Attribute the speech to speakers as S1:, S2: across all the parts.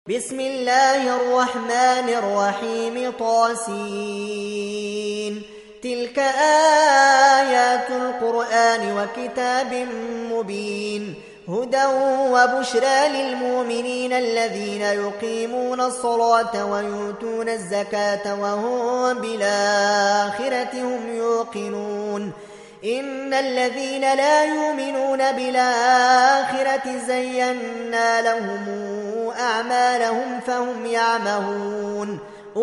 S1: بسم الله الرحمن الرحيم طاسين تلك آيات القرآن وكتاب مبين هدى وبشرى للمؤمنين الذين يقيمون الصلاة ويؤتون الزكاة وهم بالآخرة هم يوقنون إن الذين لا يؤمنون بالآخرة زينا لهم أعمالهم فهم يعمهون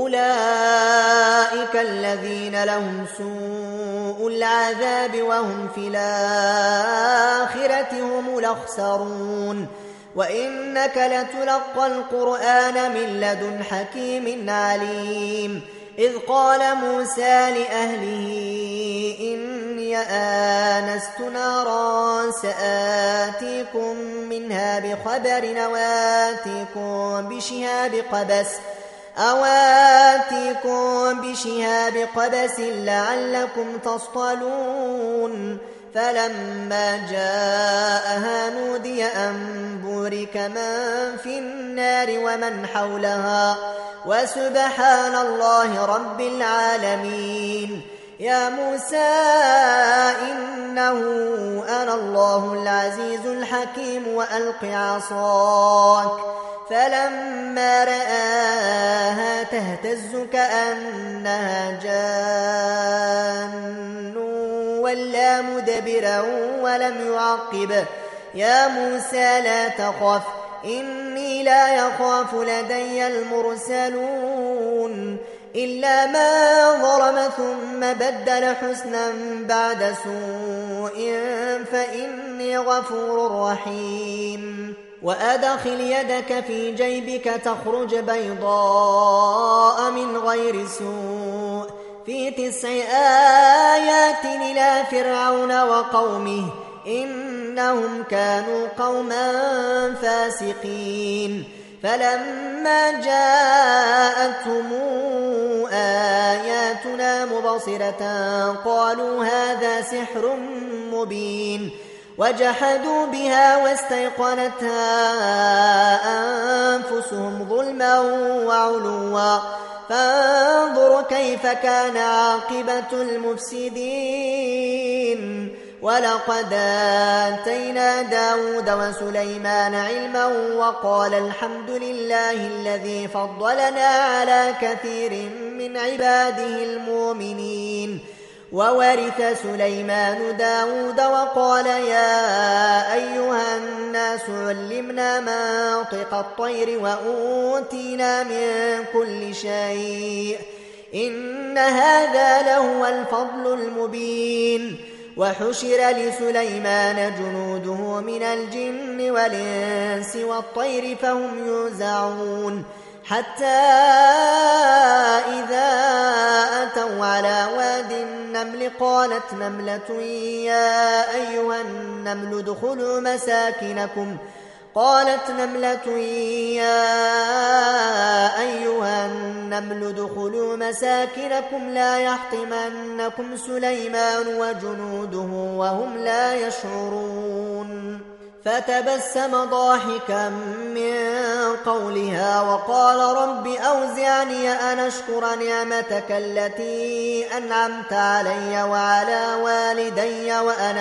S1: أولئك الذين لهم سوء العذاب وهم في الآخرة هم الأخسرون وإنك لتلقى القرآن من لدن حكيم عليم إذ قال موسى لأهله إني آنست نارا سآتيكم منها بخبر أواتيكم بشهاب قبس لعلكم تصطلون فلما جاءها نودي أن بورك من في النار ومن حولها وسبحان الله رب العالمين يا موسى إنه أنا الله العزيز الحكيم وألق عصاك فلما رآها تهتز كأنها جان ولا مدبرا ولم يعقب يا موسى لا تخف إني لا يخاف لدي المرسلون إلا ما ظلم ثم بدل حسنا بعد سوء فإني غفور رحيم وأدخل يدك في جيبك تخرج بيضاء من غير سوء في 9 آيات إلى فرعون وقومه إنهم كانوا قوما فاسقين فلما جاءتهم آياتنا مبصرة قالوا هذا سحر مبين وجحدوا بها واستيقنتها أنفسهم ظلما وعلوا فانظر كيف كان عاقبة المفسدين ولقد آتينا داود وسليمان علما وقال الحمد لله الذي فضلنا على كثير من عباده المؤمنين وورث سليمان داود وقال يا أيها الناس علمنا منطق الطير وأوتينا من كل شيء إن هذا لهو الفضل المبين وحشر لسليمان جنوده من الجن والإنس والطير فهم يوزعون حتى إذا أتوا على واد النمل قالت نملة يا أيها النمل ادخلوا مساكنكم لا يحطمنكم سليمان وجنوده وهم لا يشعرون فتبسم ضاحكا من قولها وقال رب أوزعني أن أشكر نعمتك التي أنعمت علي وعلى والدي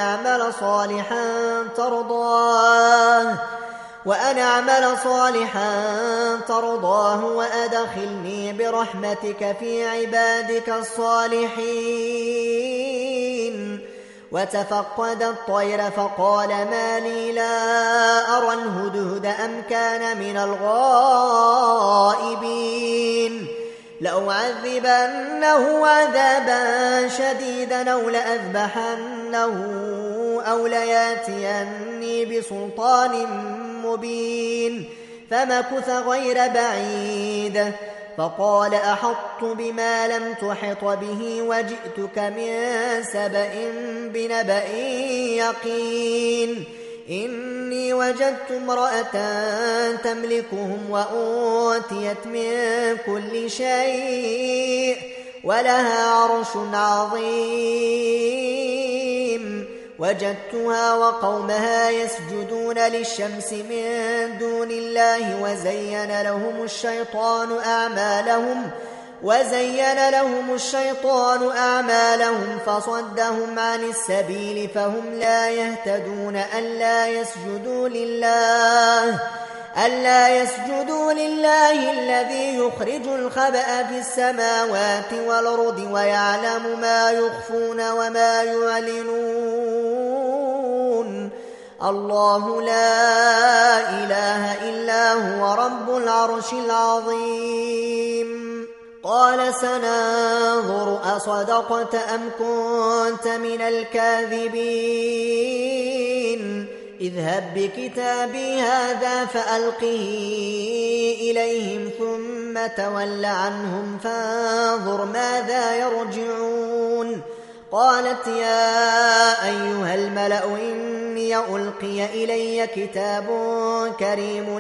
S1: وأن أعمل صالحا ترضاه وأدخلني برحمتك في عبادك الصالحين وتفقد الطير فقال ما لي لا أرى الهدهد أم كان من الغائبين لأعذبنه عذابا شديدا أو لأذبحنه أو لياتيني بسلطان مبين فمكث غير بعيد فقال أحطت بما لم تحط به وجئتك من سبأ بنبأ يقين إني وجدت امرأة تملكهم وأوتيت من كل شيء ولها عرش عظيم وجدتها وقومها يسجدون للشمس من دون الله الله وزين لهم الشيطان أعمالهم فصدهم عن السبيل فهم لا يهتدون ألا يسجدوا لله الذي يخرج الخبأ في السماوات والأرض ويعلم ما يخفون وما يعلنون الله لا إله إلا هو رب العرش العظيم قال سننظر أصدقت أم كنت من الكاذبين اذهب بكتابي هذا فألقه إليهم ثم تول عنهم فانظر ماذا يرجعون قالت يا أيها الملأ إني ألقي إلي كتاب كريم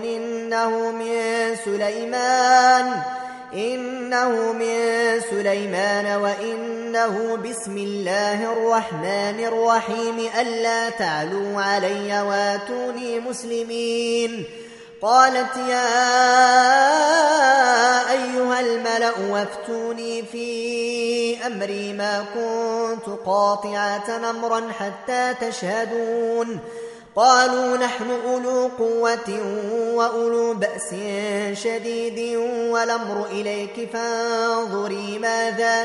S1: إنه من سليمان وإنه بسم الله الرحمن الرحيم ألا تعلوا علي واتوني مسلمين قالت يا أيها الملأ وافتوني في أمري ما كنت قاطعة أمرا حتى تشهدون قالوا نحن أولو قوة وأولو بأس شديد والأمر إليك فانظري ماذا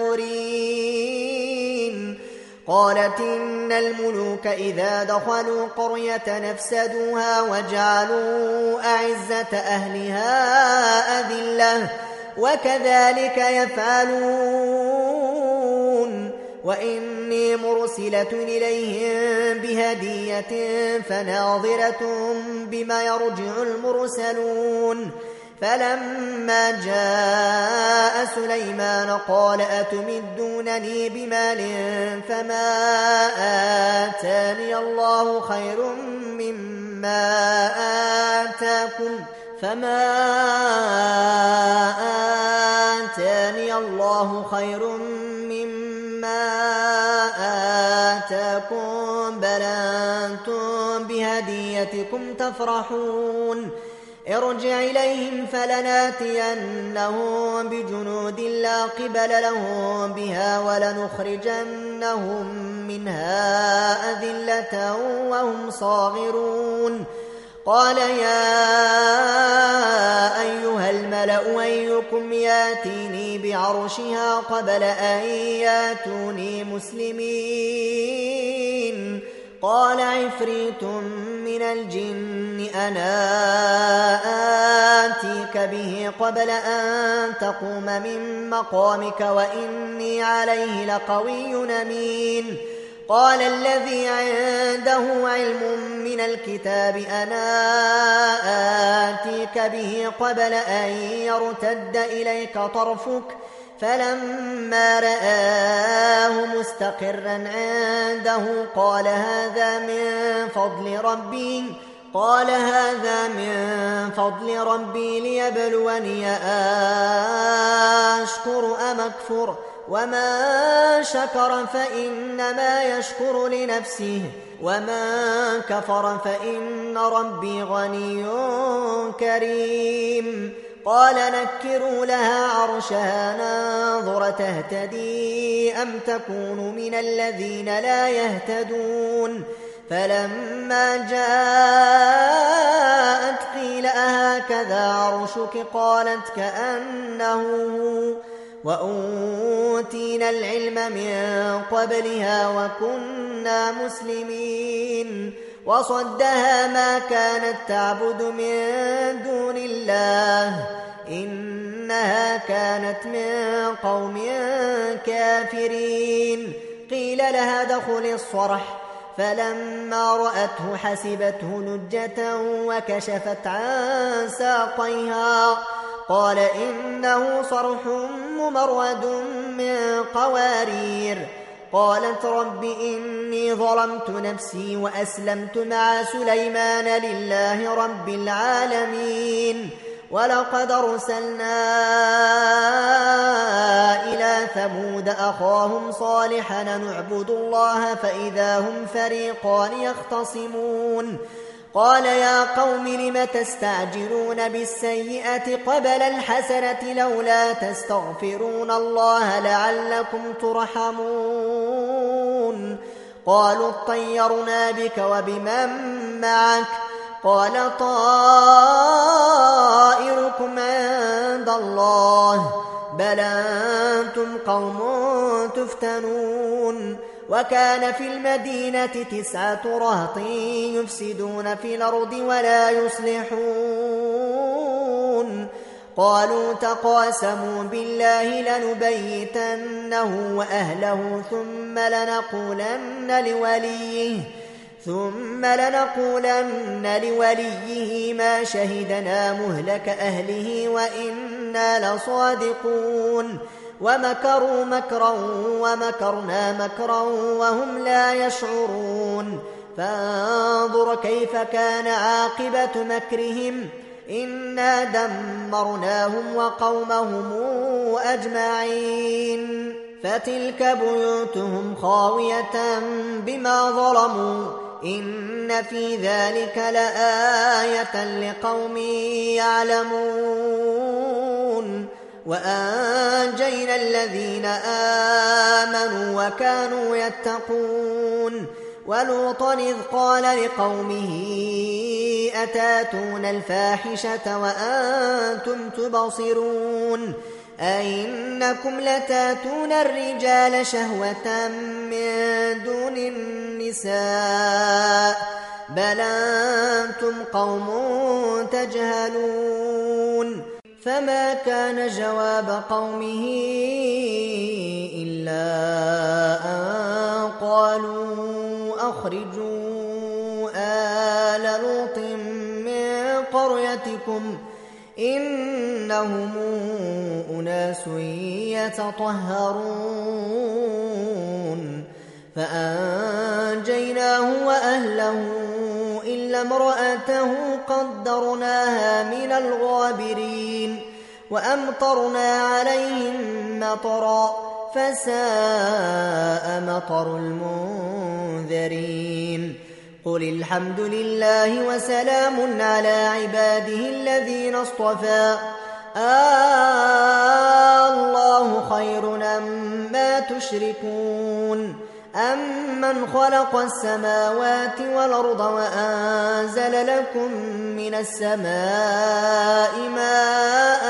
S1: تأمرين قالت إن الملوك إذا دخلوا قرية نفسدوها وجعلوا أعزة أهلها أذلة وكذلك يفعلون وإني مرسلة إليهم بهدية فناظرة بما يرجع المرسلون فلما جاء سليمان قال أتمدونني بمال فما آتاني الله خير مما آتاكم بل أنتم بهديتكم تفرحون ارجع إليهم فلناتينهم بجنود لا قبل لهم بها ولنخرجنهم منها أذلة وهم صاغرون قال يا أيها الملأ أيكم ياتيني بعرشها قبل أن ياتوني مسلمين قال عفريت من الجن أنا آتيك به قبل أن تقوم من مقامك وإني عليه لقوي أمين قال الذي عنده علم من الكتاب أنا آتيك به قبل أن يرتد إليك طرفك فلما رآه مستقرا عنده قال هذا من فضل ربي ليبلوني أشكر أم أكفر ومن شكر فإنما يشكر لنفسه ومن كفر فإن ربي غني كريم قال نكروا لها عرشها ننظر تهتدي أم تكون من الذين لا يهتدون فلما جاءت قيل أهكذا عرشك قالت كأنه وأوتينا العلم من قبلها وكنا مسلمين وصدها ما كانت تعبد من دون الله إنها كانت من قوم كافرين قيل لها ادخلي الصرح فلما رأته حسبته لجة وكشفت عن ساقيها قال إنه صرح ممرد من قوارير قالت رب إني ظلمت نفسي وأسلمت مع سليمان لله رب العالمين ولقد أرسلنا إلى ثمود أخاهم صالحا نعبد الله فإذا هم فريقان يختصمون قال يا قوم لم تستعجلون بالسيئة قبل الحسنة لولا تستغفرون الله لعلكم ترحمون قالوا اطيرنا بك وبمن معك قال طائركم عند الله بل أنتم قوم تفتنون وكان في المدينة 9 رهط يفسدون في الأرض ولا يصلحون قالوا تقاسموا بالله لنبيتنه وأهله ثم لنقولن لوليه ما شهدنا مهلك أهله وإنا لصادقون ومكروا مكرا ومكرنا مكرا وهم لا يشعرون فانظر كيف كان عاقبة مكرهم إنا دمرناهم وقومهم أجمعين فتلك بيوتهم خاوية بما ظلموا إن في ذلك لآية لقوم يعلمون وأنجينا الذين آمنوا وكانوا يتقون ولوطا إذ قال لقومه أتاتون الفاحشة وأنتم تبصرون أئنكم لتاتون الرجال شهوة من دون النساء بل أنتم قوم تجهلون فما كان جواب قومه إلا أن قالوا أخرجوا آل لوط من قريتكم إنهم أناس يتطهرون فأنجيناه وأهله إلا امرأته قدرناها من الغابرين وأمطرنا عليهم مطرا فساء مطر المنذرين قل الحمد لله وسلام على عباده الذين اصطفى الله خير أما تشركون أمن خلق السماوات والأرض وأنزل لكم من السماء ماء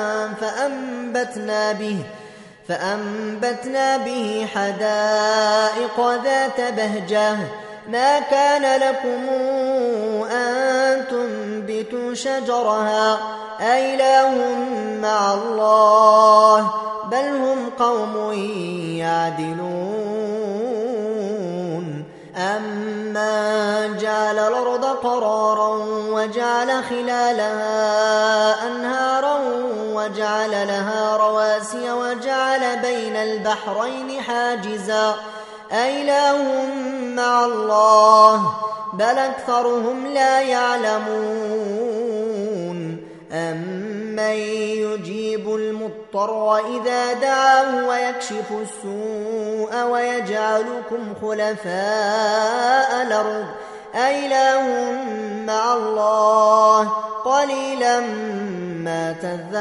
S1: فأنبتنا به حدائق ذات بهجة ما كان لكم أن تنبتوا شجرها أإله مع الله بل هم قوم يعدلون أمن جعل الأرض قرارا وجعل خلالها أنهارا وجعل لها رواسي وجعل بين البحرين حاجزا أإله مع الله بل أكثرهم لا يعلمون أمن يجيب المضطر إذا دعاه ويكشف السوء ويجعلكم خلفاء الأرض أإله مع الله قليلا ما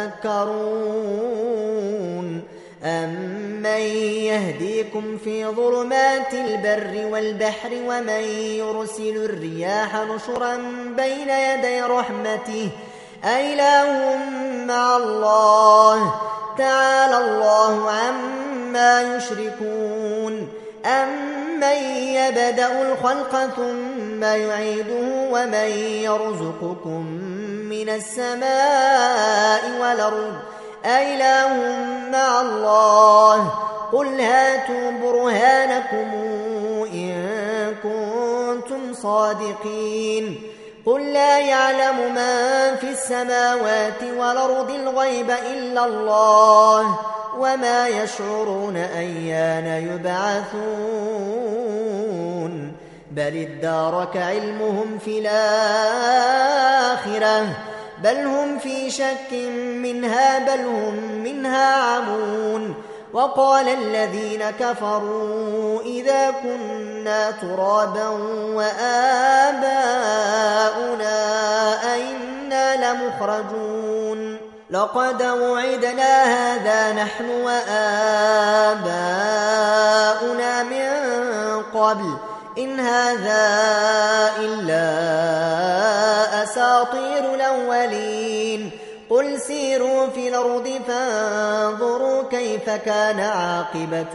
S1: تذكرون أمن يهديكم في ظلمات البر والبحر ومن يرسل الرياح نشرا بين يدي رحمته أإله مع الله تعالى الله عما يشركون أمن يبدأ الخلق ثم يعيده ومن يرزقكم من السماء والأرض أإله مع الله قل هاتوا برهانكم إن كنتم صادقين قل لا يعلم من في السماوات والأرض الغيب إلا الله وما يشعرون أيان يبعثون بل ادارك علمهم في الآخرة بل هم في شك منها بل هم منها عمون وقال الذين كفروا إذا كنا ترابا وآباؤنا أئنا لمخرجون لقد وعدنا هذا نحن وآباؤنا من قبل إن هذا إلا أساطير الأولين قل سيروا في الأرض فانظروا كيف كان عاقبة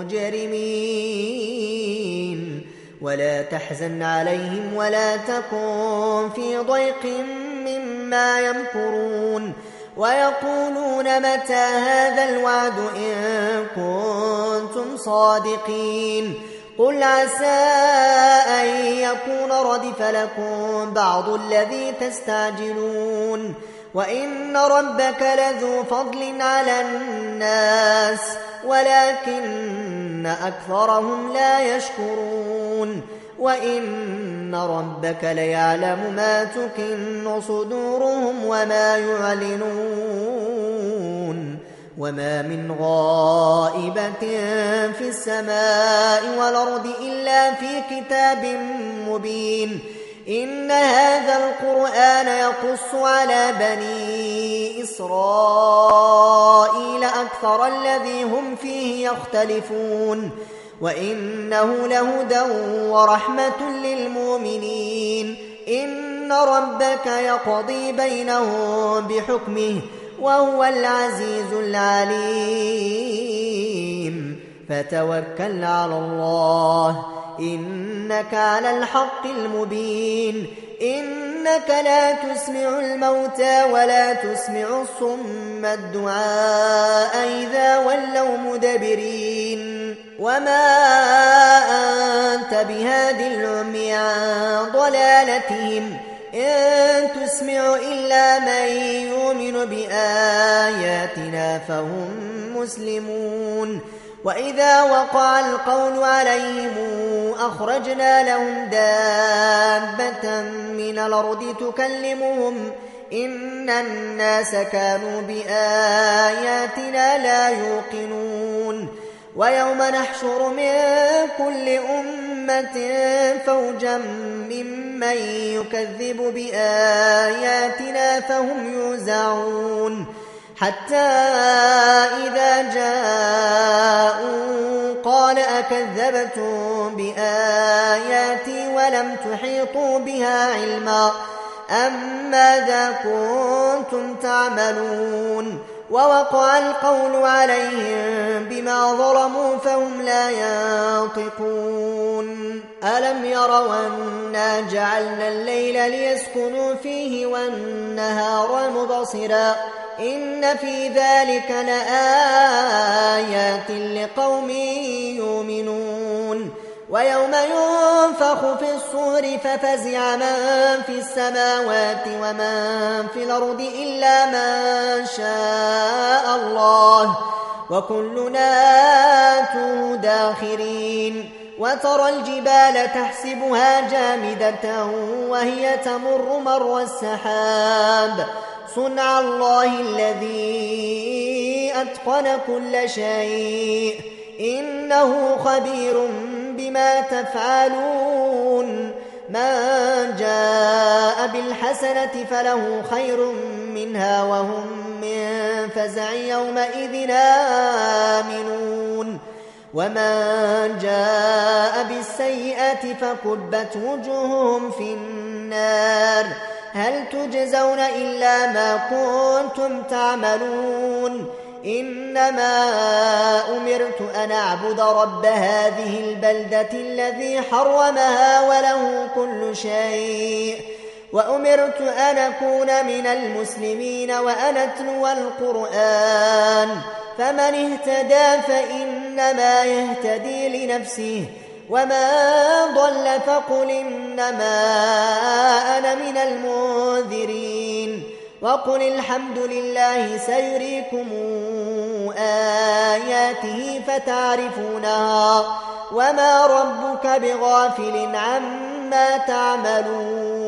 S1: المجرمين ولا تحزن عليهم ولا تكن في ضيق مما يمكرون ويقولون متى هذا الوعد إن كنتم صادقين قل عسى أن يكون ردف لكم بعض الذي تستعجلون وإن ربك لذو فضل على الناس ولكن أكثرهم لا يشكرون وإن ربك ليعلم ما تكن صدورهم وما يعلنون وما من غائبة في السماء والأرض إلا في كتاب مبين إن هذا القرآن يقص على بني إسرائيل أكثر الذي هم فيه يختلفون وإنه لهدى ورحمة للمؤمنين إن ربك يقضي بينهم بحكمه وهو العزيز العليم فتوكل على الله إنك على الحق المبين إنك لا تسمع الموتى ولا تسمع الصم الدعاء إذا ولوا مدبرين وما أنت بهاد العمي عن ضلالتهم إن تسمع إلا من يؤمن بآياتنا فهم مسلمون وإذا وقع القول عليهم أخرجنا لهم دابة من الأرض تكلمهم إن الناس كانوا بآياتنا لا يوقنون ويوم نحشر من كل أمة فوجا ممن يكذب بآياتنا فهم يوزعون حتى إذا جاءوا قال أكذبتم بآياتي ولم تحيطوا بها علما أم ماذا كنتم تعملون ووقع القول عليهم بما ظلموا فهم لا ينطقون ألم يروا أنا جعلنا الليل ليسكنوا فيه والنهار مبصرا إن في ذلك لآيات لقوم يؤمنون ويوم ينفخ في الصور ففزع من في السماوات ومن في الأرض إلا من شاء الله وكلنا آتوه داخرين وترى الجبال تحسبها جامدة وهي تمر مر السحاب صنع الله الذي أتقن كل شيء إنه خبير بما تفعلون من جاء بالحسنة فله خير منها وهم من فزع يومئذ آمنون ومن جاء بالسيئة فكبت وجوههم في النار هل تجزون إلا ما كنتم تعملون إنما أمرت أن أعبد رب هذه البلدة الذي حرمها وله كل شيء وأمرت أن أكون من المسلمين وأن أتلو القرآن فمن اهتدى فإنما يهتدي لنفسه وما ضل فقل إنما أنا من المنذرين وقل الحمد لله سيريكم آياته فتعرفونها وما ربك بغافل عما تعملون